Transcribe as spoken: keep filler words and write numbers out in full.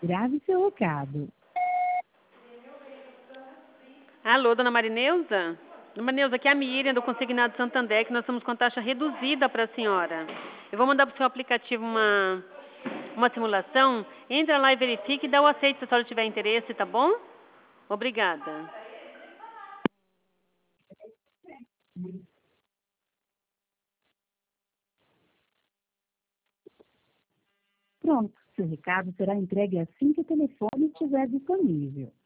grave seu recado. Alô, dona Marineuza? Dona Marineuza, aqui é a Miriam do Consignado Santander, que nós estamos com taxa reduzida para a senhora. Eu vou mandar para o seu aplicativo uma, uma simulação. Entra lá e verifique e dá o aceito se a senhora tiver interesse, tá bom? Obrigada. Pronto, seu recado será entregue assim que o telefone estiver disponível.